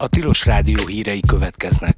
A Tilos Rádió hírei következnek.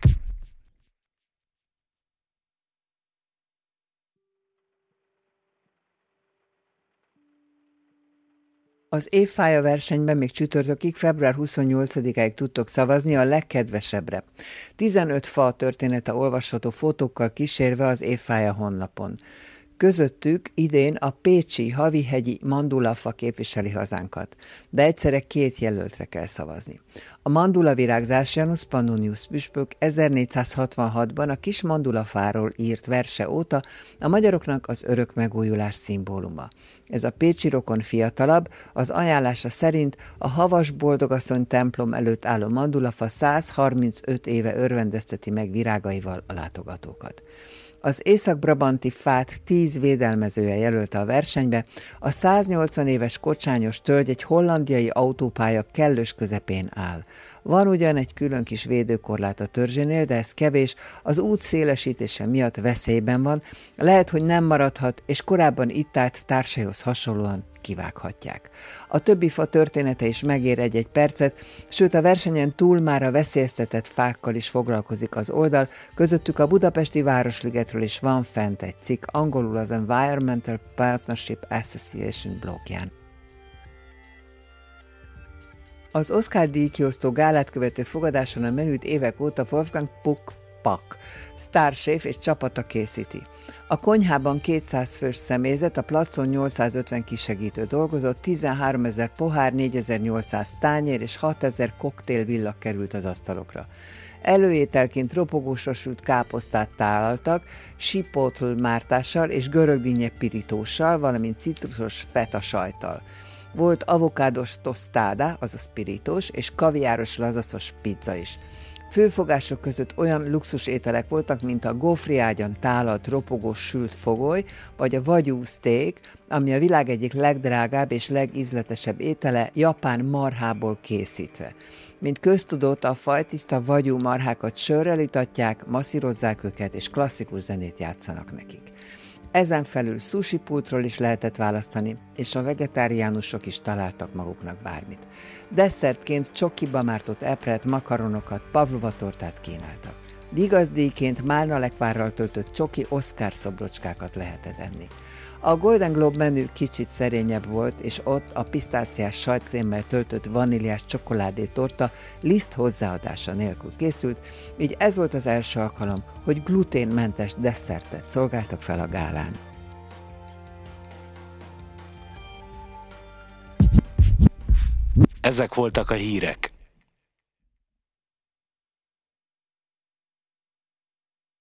Az évfája versenyben még csütörtökig, február 28-áig tudtok szavazni a legkedvesebbre. 15 fa története olvasható fotókkal kísérve az évfája honlapon. Közöttük idén a pécsi Havihegyi mandulafa képviseli hazánkat, de egyszerre 2 jelöltre kell szavazni. A mandulavirágzás Janus Pannonius püspök 1466-ban a kis mandulafáról írt verse óta a magyaroknak az örök megújulás szimbóluma. Ez a pécsi rokon fiatalabb, az ajánlása szerint a Havas Boldogasszony templom előtt álló mandulafa 135 éve örvendezteti meg virágaival a látogatókat. Az észak-brabanti fát 10 védelmezője jelölte a versenybe, a 180 éves kocsányos tölgy egy hollandiai autópálya kellős közepén áll. Van ugyan egy külön kis védőkorlát a törzsénél, de ez kevés, az út szélesítése miatt veszélyben van, lehet, hogy nem maradhat, és korábban itt állt társaihoz hasonlóan kivághatják. A többi fa története is megér egy-egy percet, sőt a versenyen túl már a veszélyeztetett fákkal is foglalkozik az oldal, közöttük a budapesti Városligetről is van fent egy cikk, angolul az Environmental Partnership Association blogján. Az Oscar-díj kiosztó gálát követő fogadáson a menüt évek óta Wolfgang Puck, sztárséf és csapata készíti. A konyhában 200 fős személyzet, a placon 850 kisegítő dolgozott, 13 000 pohár, 4800 tányér és 6000 koktélvillag került az asztalokra. Előételként ropogósra sült káposztát tálaltak, chipotle mártással és görögdinnye pirítóssal, valamint citrusos feta sajttal. Volt avokádos tostáda, azaz pirítós, és kaviáros lazaszos pizza is. Főfogások között olyan luxus ételek voltak, mint a gófriágyan tálalt ropogós sült fogoly, vagy a wagyu steak, ami a világ egyik legdrágább és legízletesebb étele, japán marhából készítve. Mint köztudott, a fajtiszta wagyu marhákat sörrel itatják, masszírozzák őket, és klasszikus zenét játszanak nekik. Ezen felül sushi pultról is lehetett választani, és a vegetáriánusok is találtak maguknak bármit. Desszertként csokiba mártott epret, makaronokat, pavlova tortát kínáltak. Vigaszdíjként málnalekvárral töltött csoki Oscar szobrocskákat lehetett enni. A Golden Globe menü kicsit szerényebb volt, és ott a pisztáciás sajtkrémmel töltött vaníliás csokoládétorta liszt hozzáadása nélkül készült, így ez volt az első alkalom, hogy gluténmentes desszertet szolgáltak fel a gálán. Ezek voltak a hírek.